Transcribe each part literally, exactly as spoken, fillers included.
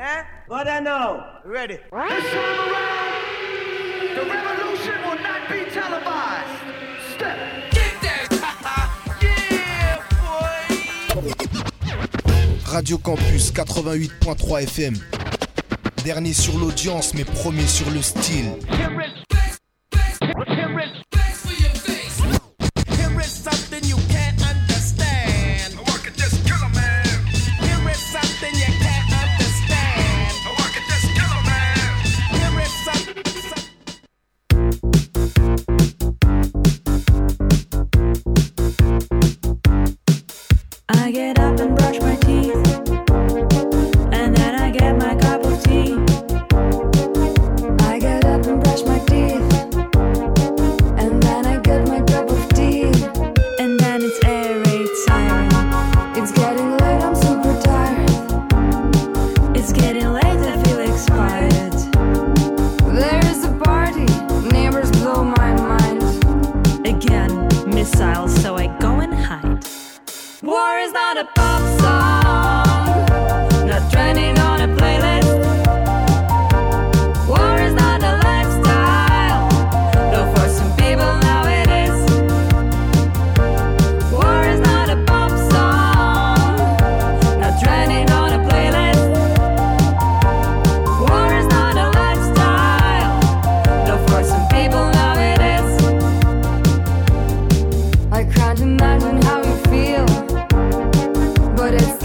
Eh? What I know? Ready. This time around, the revolution will not be televised. Step. Get that. Yeah, boy. Radio Campus quatre-vingt-huit point trois F M. Dernier sur l'audience, mais premier sur le style. I get up and brush my teeth, and then I get my cup of tea. I get up and brush my teeth, and then I get my cup of tea. And then it's air raid siren. It's getting late, I'm super tired. It's getting late, I feel expired. There is a party, neighbors blow my mind. Again, missiles, so I go and hide. War is not a pop song, not trending on a playlist. War is not a lifestyle, though for some people now it is. War is not a pop song, not trending on a playlist. War is not a lifestyle, though for some people now it is. I can't imagine how you feel, but it's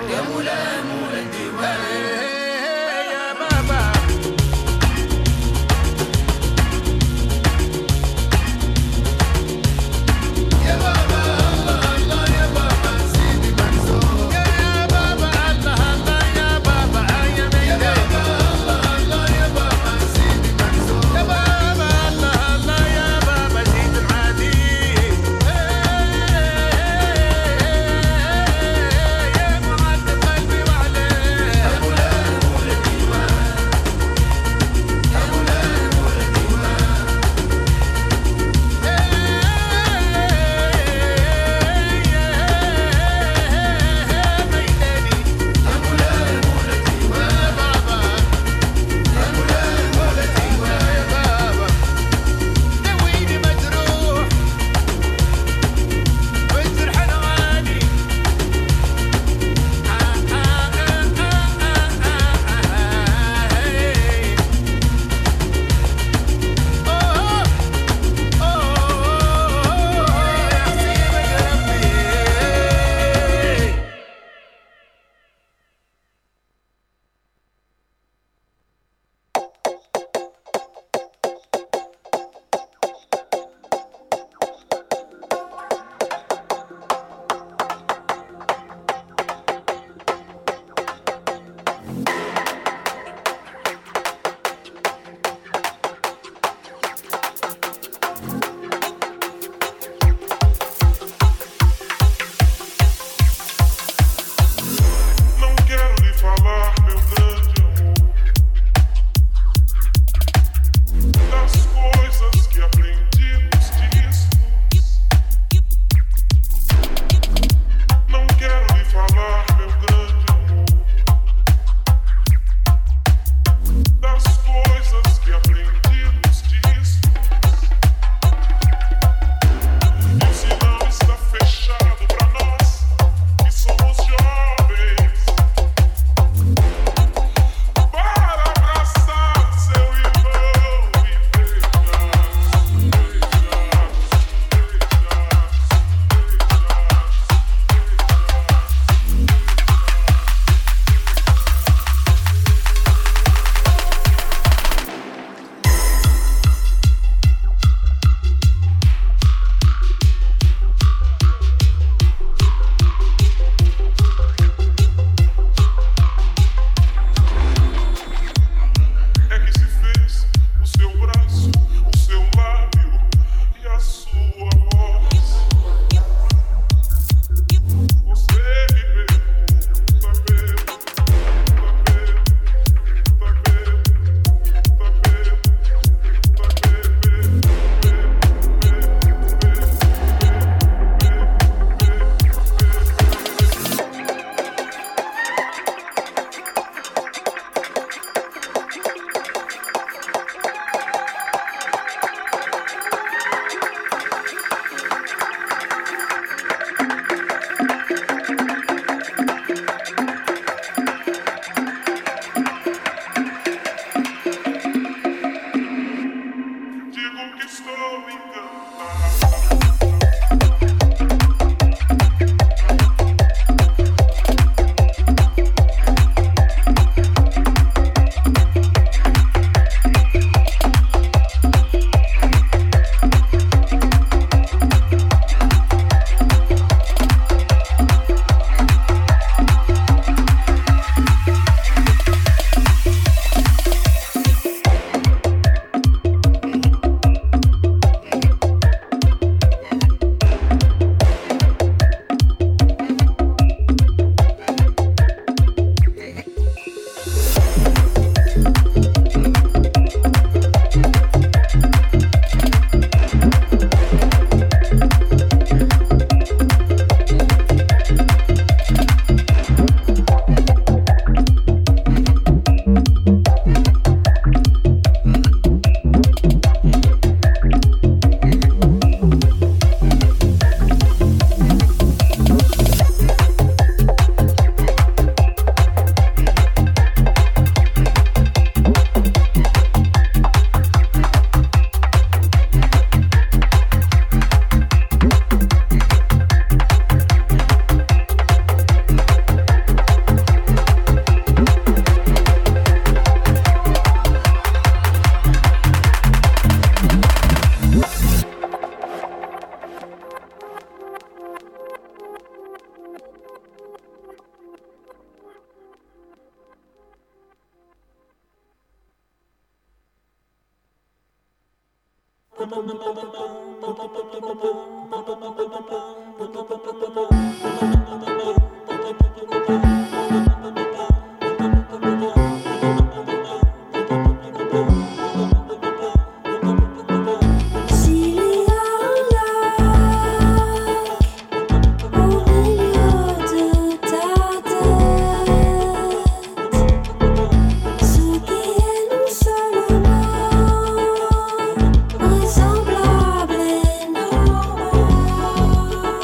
يا مولاي مولاي الديوان يا بابا يا بابا الله الله يا بابا سيدي منصور يا بابا الله الله يا بابا يا ميدي يا بابا الله يا بابا سيدي منصور يا بابا الله الله يا بابا سيدي العادي يا معلم قلبي وعلي Vraisemblable et normal.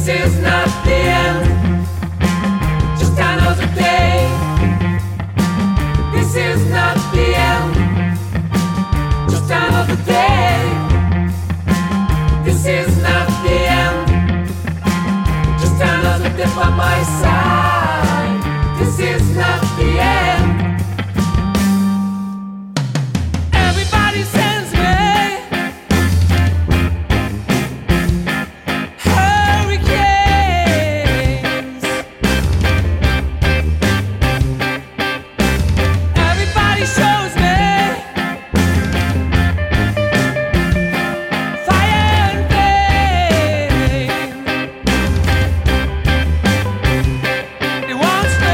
is not the end, just another day. This is not the end, just another day. This is not the end, just another day by my side. This is not the end. Everybody sends me hurricanes. Everybody shows me fire and pain. It wants me.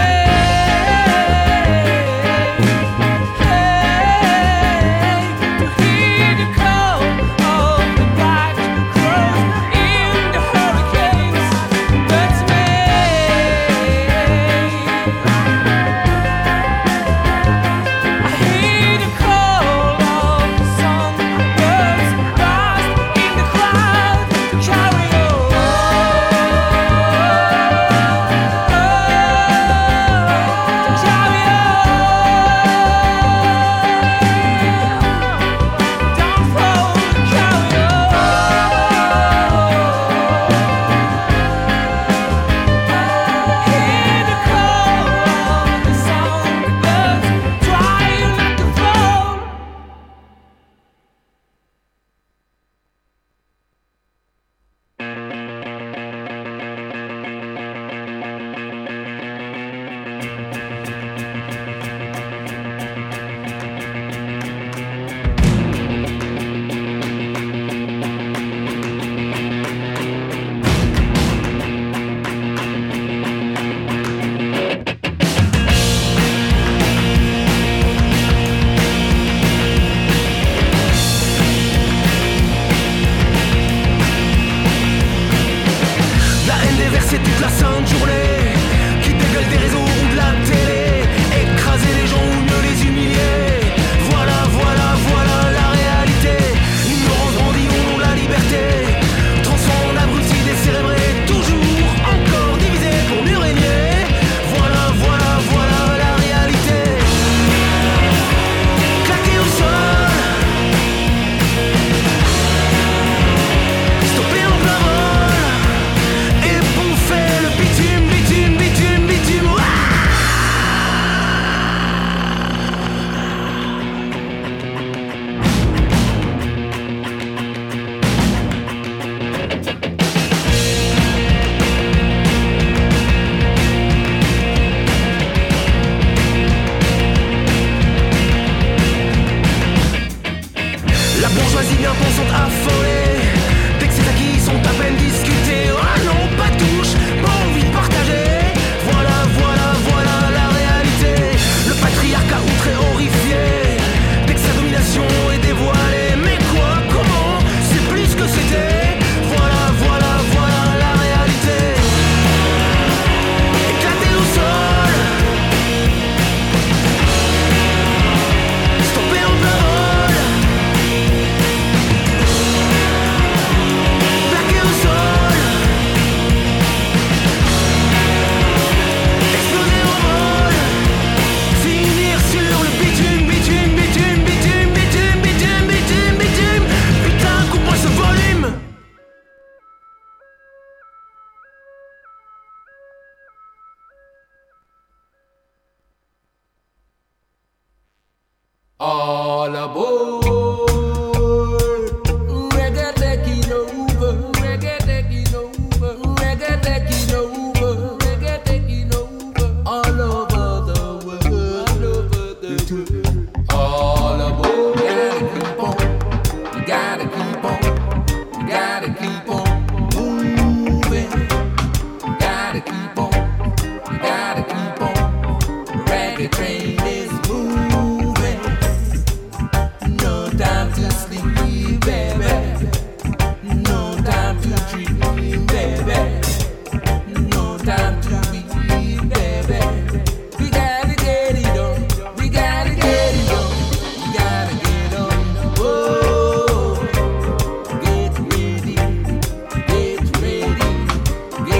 All aboard, reggae taking over, reggae taking over, reggae taking over, reggae taking over, all over the world, all over the world. All aboard, you gotta keep on, you gotta keep on, you gotta keep on moving, you gotta keep on, you gotta keep on, reggae train is moving. Time to sleep, baby. No time to dream, baby. No time to be, baby. We gotta get it on. We gotta get it on. We gotta get on. Oh, get ready, get ready,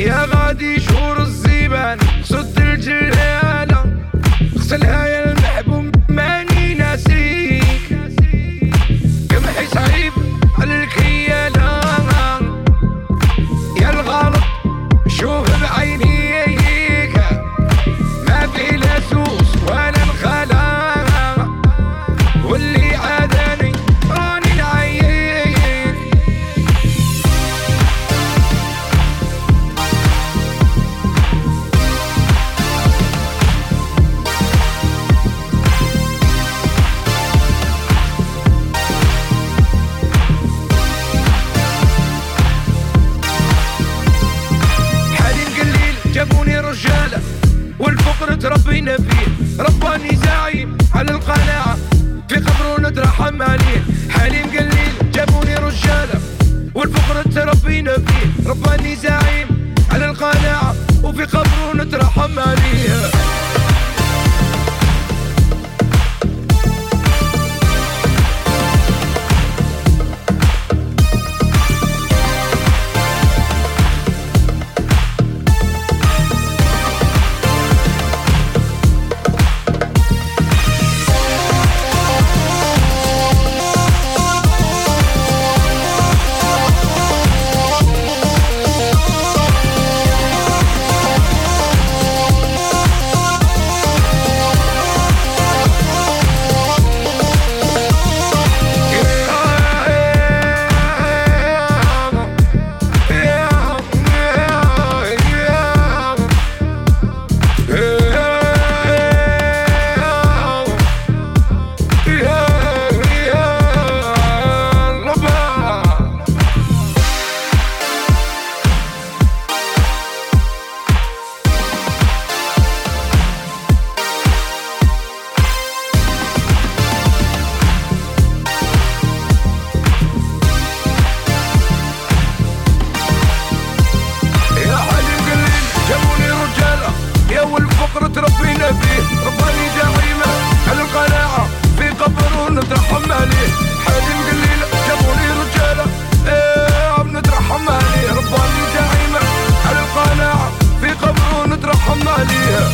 يا غادي شهور الزيبان صد الجلالة غسلها يا المحبوب ماني ناسيك قمحي صعيب على الكيالة يا الغلط شوف بعينيك ما في لا سوس ولا الخلا واللي عاداني راني نعيك حالي مقليل جابوني رجالة والفقر تربينا فيه رباني زعيم على القناعة في قبر نترحم عليه حالي مقليل جابوني رجالة والفقر تربينا فيه رباني زعيم على القناعة وفي قبر نترحم عليه تربينا فيه رباني دايما على القناعة في قبر نترحم عليه حالي مقليل جابوني رجالة ايه بنترحم عليه رباني دايما على القناعة في قبر نترحم عليه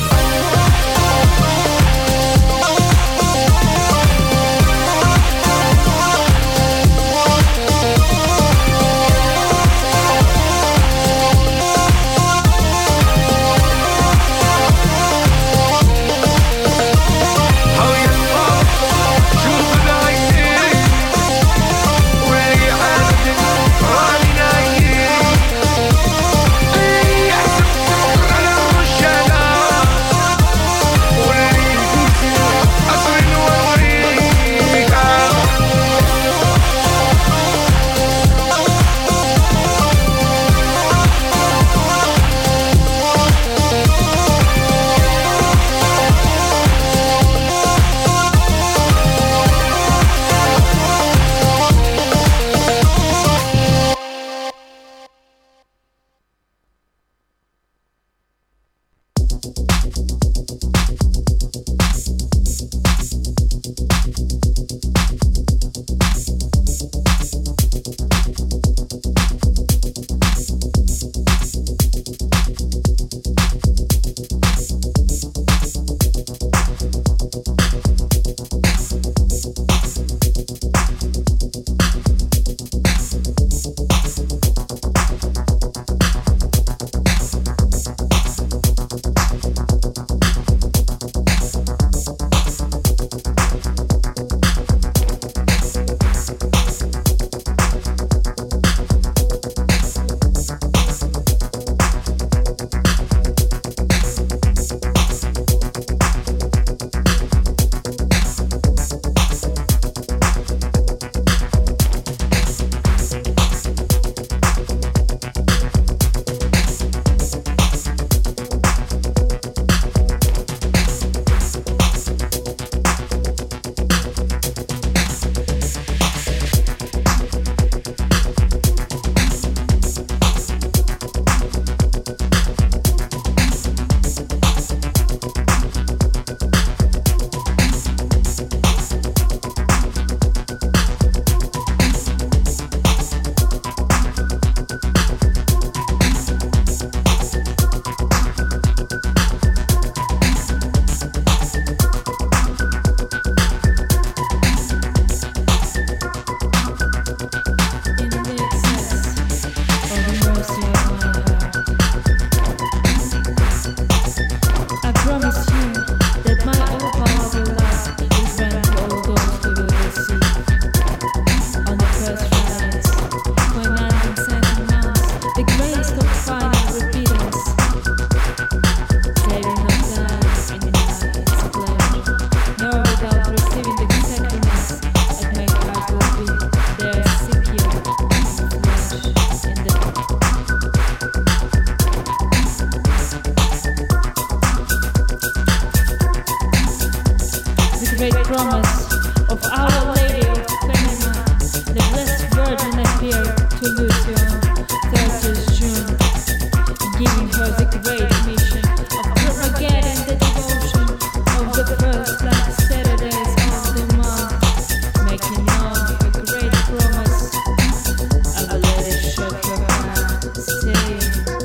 promise of Our Lady of Fatima, the Blessed Virgin appeared to Lucian thirtieth June, giving her the great mission of propagating the devotion of the first last Saturdays of the month, making known her great promise. Our Lady shook her hand, saying,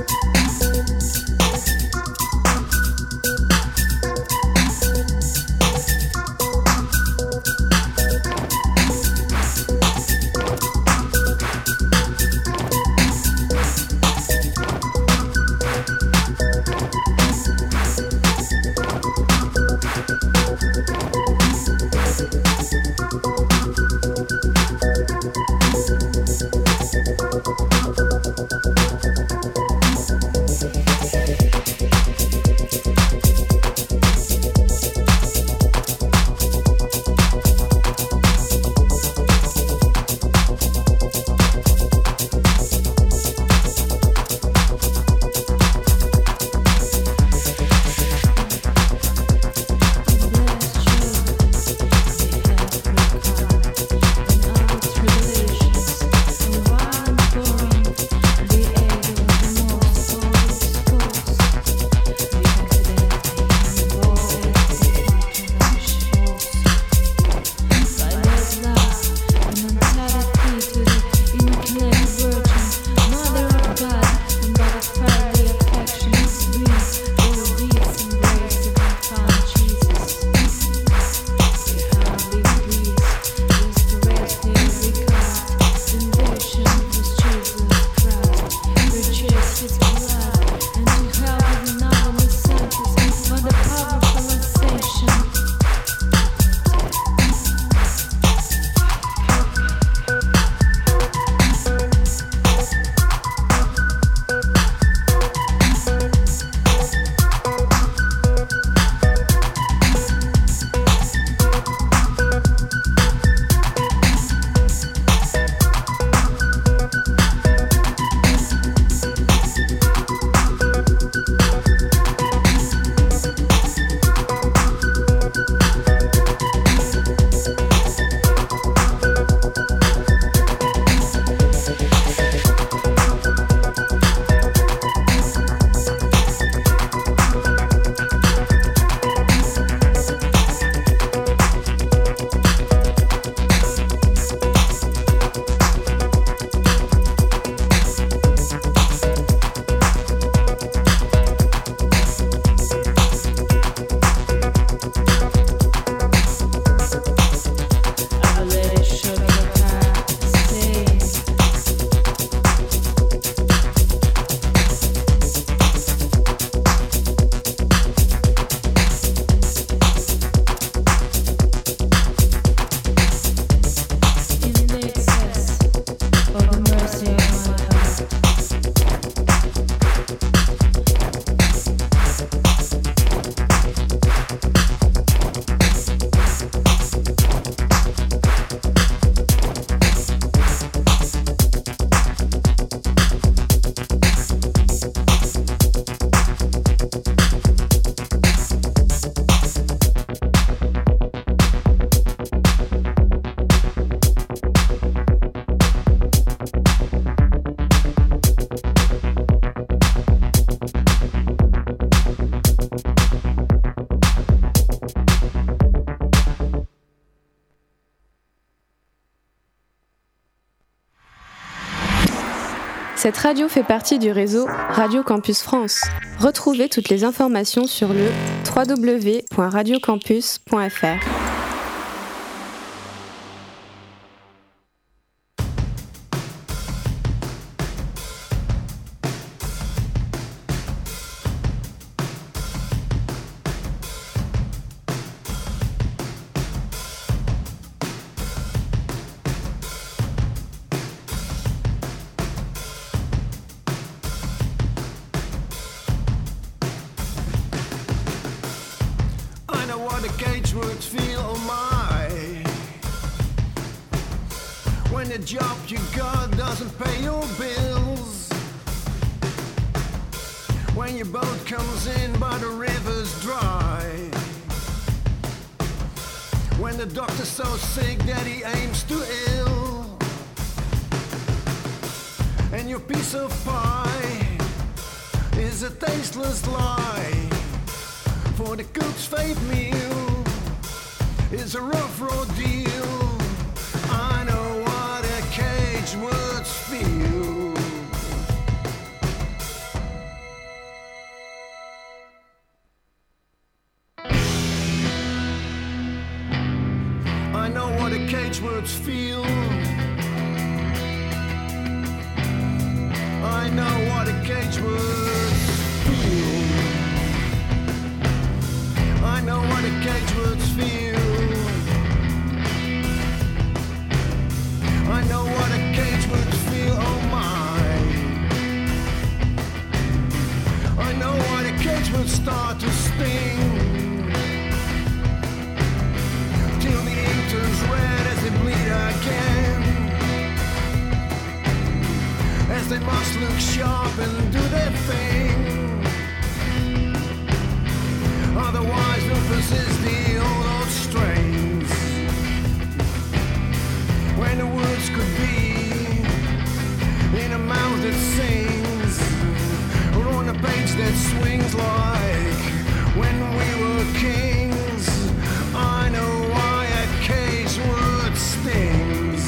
Cette radio fait partie du réseau Radio Campus France. Retrouvez toutes les informations sur le w w w point radio campus point f r. When the doctor's so sick that he aims to ill, and your piece of pie is a tasteless lie. For the cook's faith meal is a rough road deal. I know what a cage words feel. I know what a cage words feel. I know what a cage words feel. I know what a cage words feel. I know what a cage words feel, oh my. I know what a cage would start to sting, till the ink turns red as they bleed again, as they must look sharp and do their thing. Otherwise they'll persist the old old strains, when the words could be in a mouth that sings, or on a page that swings like when we were kings. I know why a cage word stings.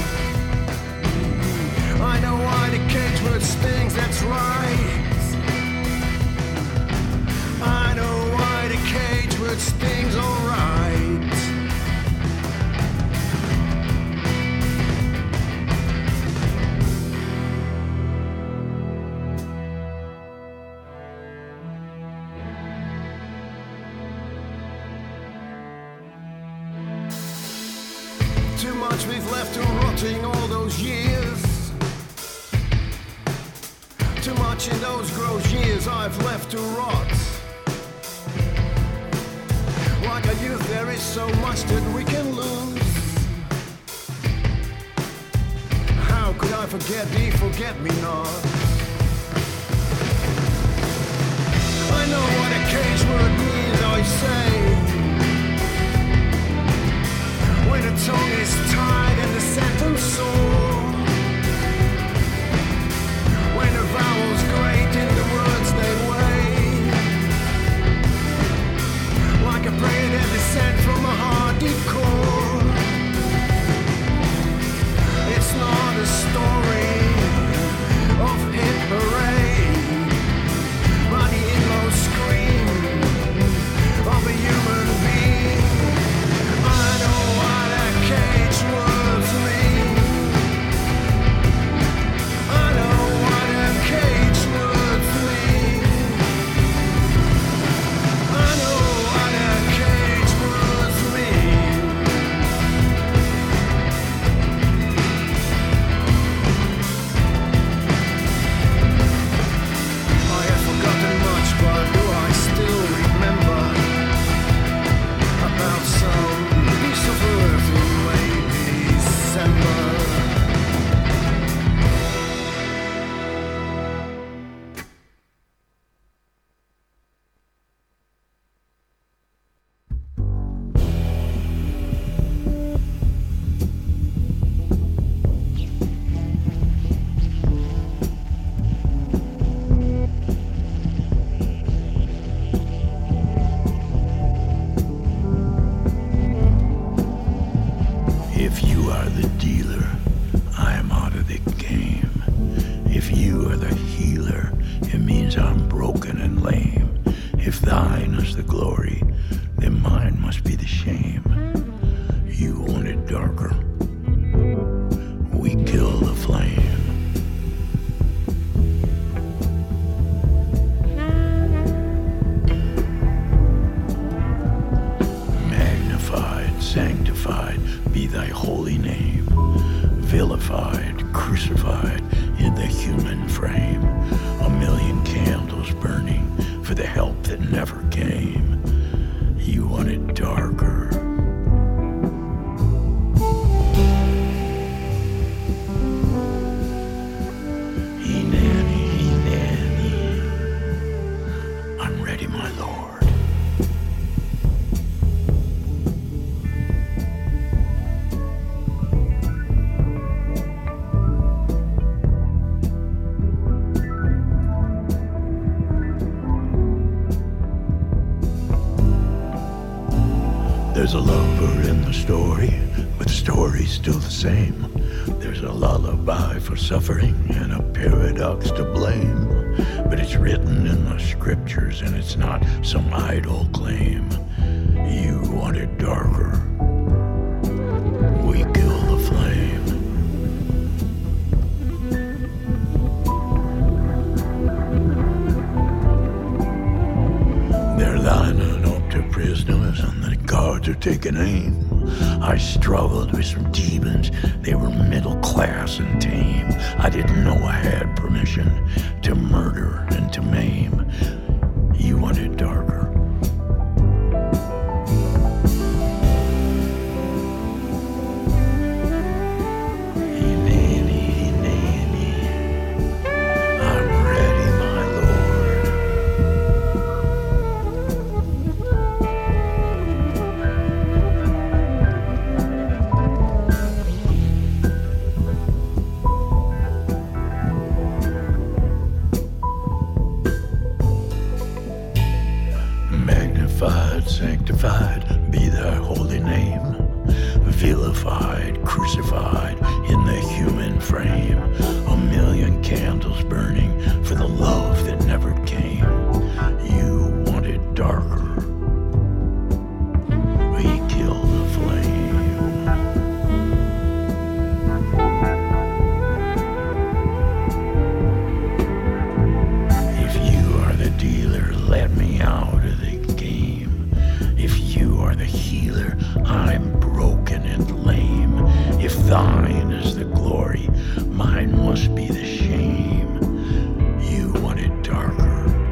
I know why the cage word stings, that's right. I know why the cage word stings, alright. Too much we've left to rotting all those years. Too much in those gross years I've left to rot. Like a youth there is so much that we can lose. How could I forget thee, forget me not? I know what a cage word means, I say, when the tongue is tied and the sentence sore, when the vowels grate in the words they weigh, like a prayer that descends from a heart deep core. It's not a story of hit hooray, but the inmost scream of a human being. I know what a cage words mean. I know what a cage words mean. I know what a cage words mean. I have forgotten much, but do I still remember about some piece of earth in late December? If you are the dealer, I am out of the game. If you are the healer, it means I'm broken and lame. If thine is the glory, then mine must be the shame. You want it darker, we kill the flame. Magnified, sanctified be thy holy name, vilified, crucified in the human frame. A million candles burning for the help that never came. You want it darker. He-nanny, he-nanny, I'm ready, my lord. There's a lover in the story, but the story's still the same. There's a lullaby for suffering and a paradox to blame. But it's written in the scriptures and it's not some idle claim. You want it darker, we kill the flame. They're lining up their prisoners and the guards are taking aim. I struggled with some demons, they were middle class and tame. I didn't know I had permission to murder and to maim. You want it darker. Sanctified be thy holy name, vilified, crucified in the human frame. A million candles burning for the love that never came. You want it darker, we kill the flame. If you are the dealer, let me out of the You are the healer, I'm broken and lame. If thine is the glory, mine must be the shame. You want it darker.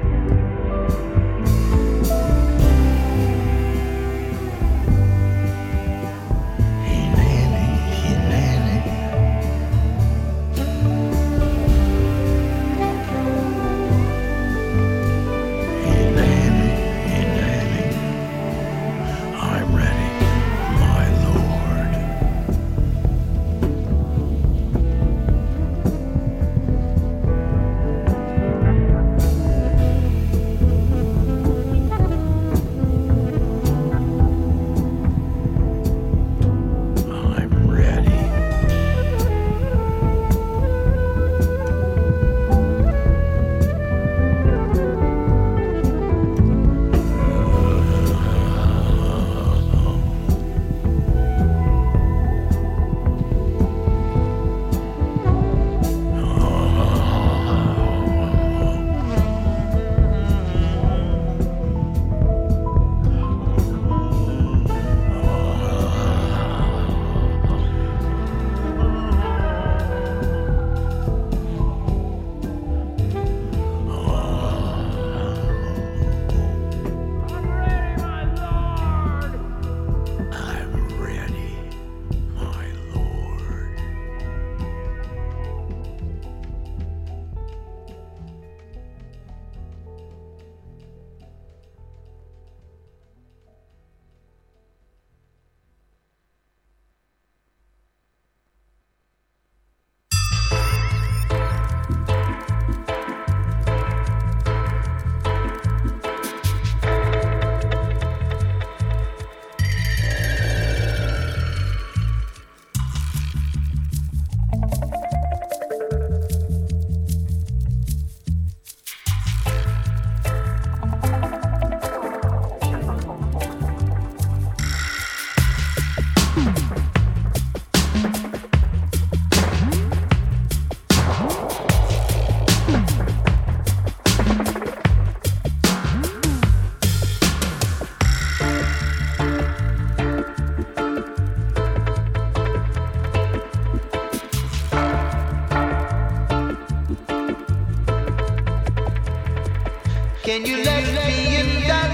Can you let me in that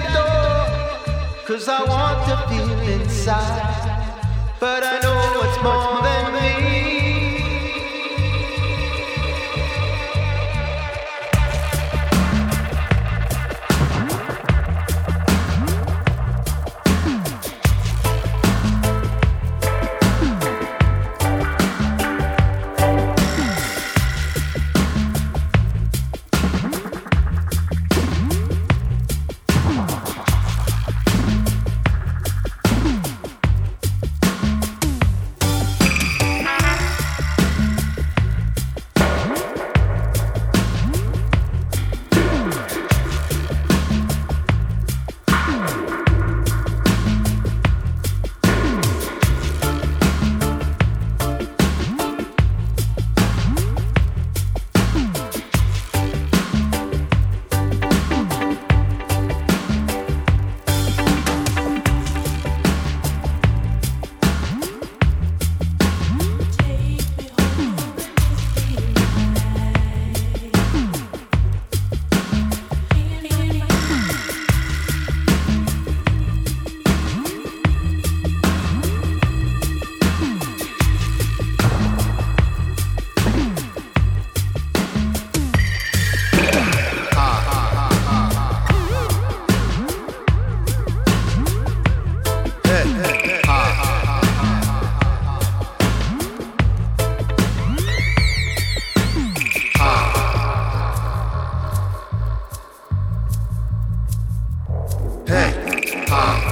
door? Cause I want to feel inside, but I know it's more than me. Boom. Hey, ah.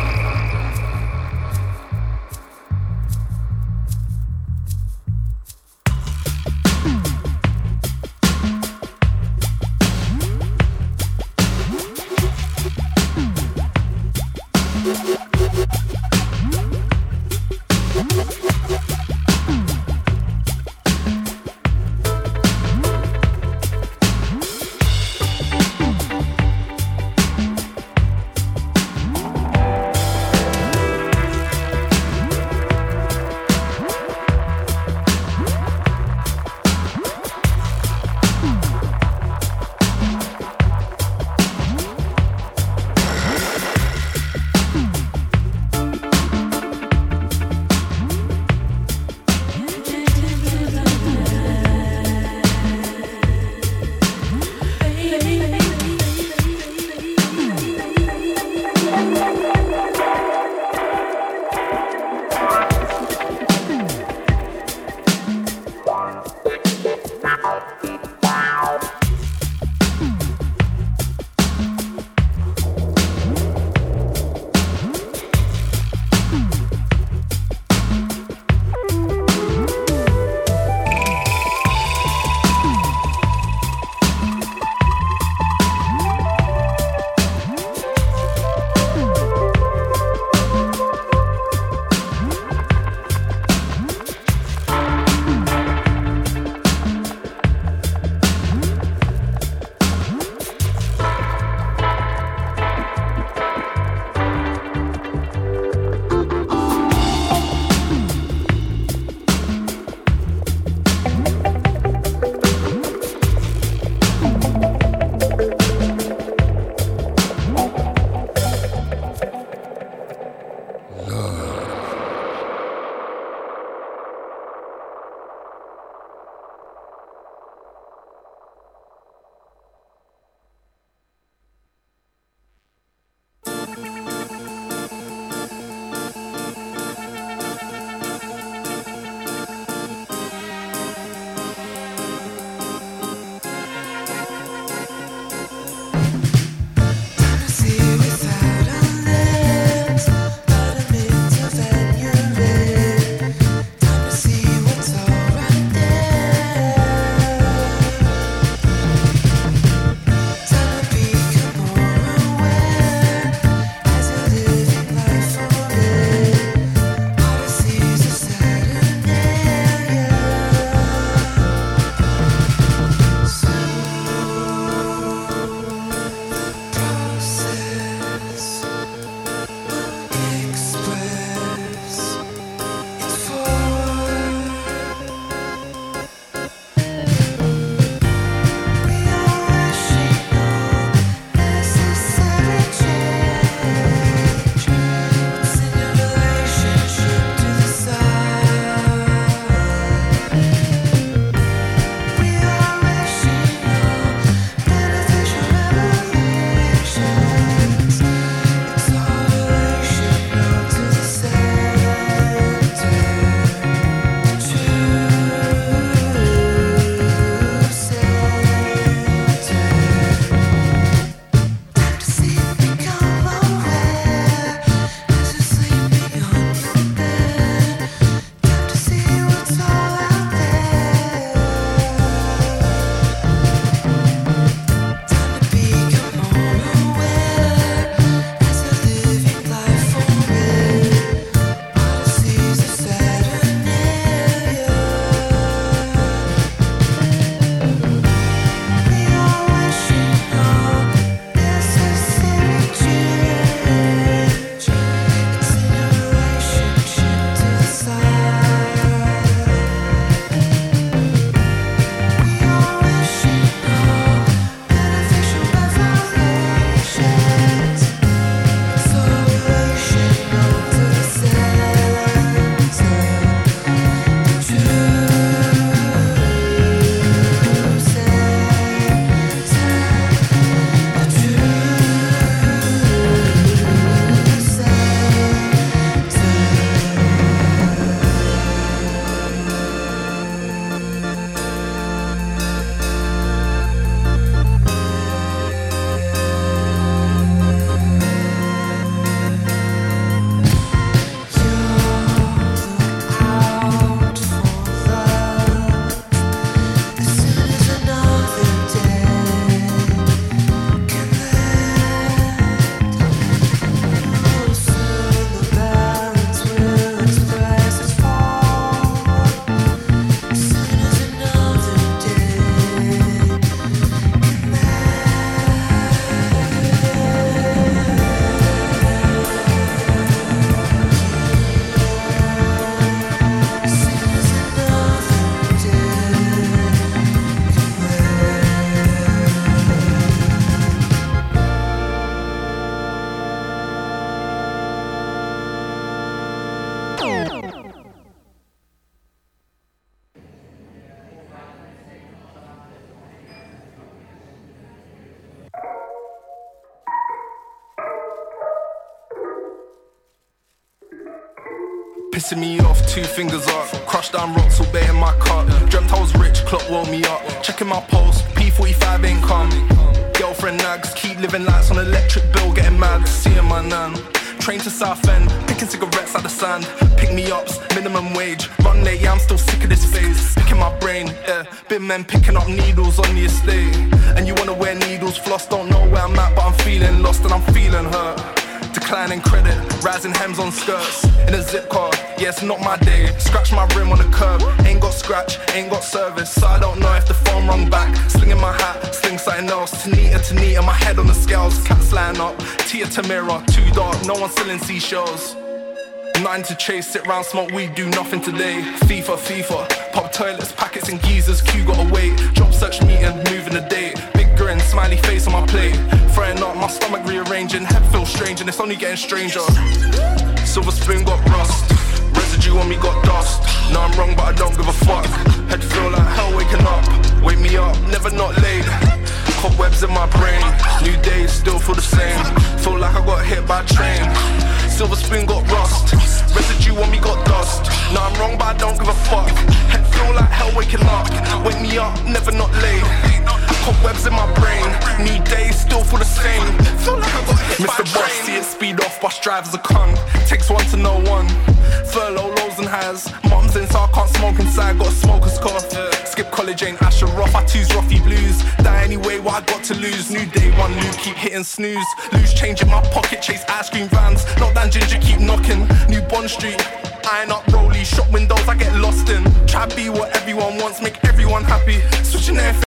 pissing me off, two fingers up. Crushed down rocks, all bare in my cup. Dreamt I was rich, clock woke me up. Checking my pulse, P forty-five ain't come. Girlfriend nags, keep living lights on electric bill, getting mad, seeing my nan. Train to Southend, picking cigarettes out the sand. Pick me ups, minimum wage. Run late, yeah, I'm still sick of this phase. Picking my brain, yeah. Been men picking up needles on the estate. And you wanna wear needles, floss, don't know where I'm at, but I'm feeling lost and I'm feeling hurt. Declining credit, rising hems on skirts. In a zip car, yeah, it's not my day. Scratch my rim on the curb, ain't got scratch, ain't got service. So I don't know if the phone rung back. Slinging my hat, sling something else. Tanita, Tanita, my head on the scales. Cats line up, Tia Tamira, too dark, no one selling seashells. Nothing to chase, sit round, smoke weed, do nothing today. FIFA, FIFA, pop toilets, packets and geezers, Q gotta wait. Job search meeting, moving a date. Big grin, smiley face on my plate. Throwing up, my stomach rearranging. Head feels strange and it's only getting stranger. Silver spoon got rust, residue on me got dust. No, I'm wrong but I don't give a fuck. Head feel like hell waking up. Wake me up, never not late. Cobwebs in my brain, new days still feel the same. Feel like I got hit by a train. Silver spoon got rust, residue on me got dust. No, I'm wrong but I don't give a fuck. Head feel like hell waking up. Wake me up, never not late. Cobwebs in my brain, new days still feel the same. Feel like I got hit Mister by a train. Boss, see it speed off, bus drives a cunt. Takes one to know one. Furlough, lows and highs. Mom's in so I can't smoke inside, got a smoker's cough. Skip college ain't Asher rough, I choose roughy blues. Die anyway, what I got to lose. New day, one loop, keep hitting snooze. Lose change in my pocket, chase ice cream vans. Knock down ginger, keep knocking. New Bond Street, iron up rollies. Shop windows, I get lost in. Try be what everyone wants, make everyone happy. Switching their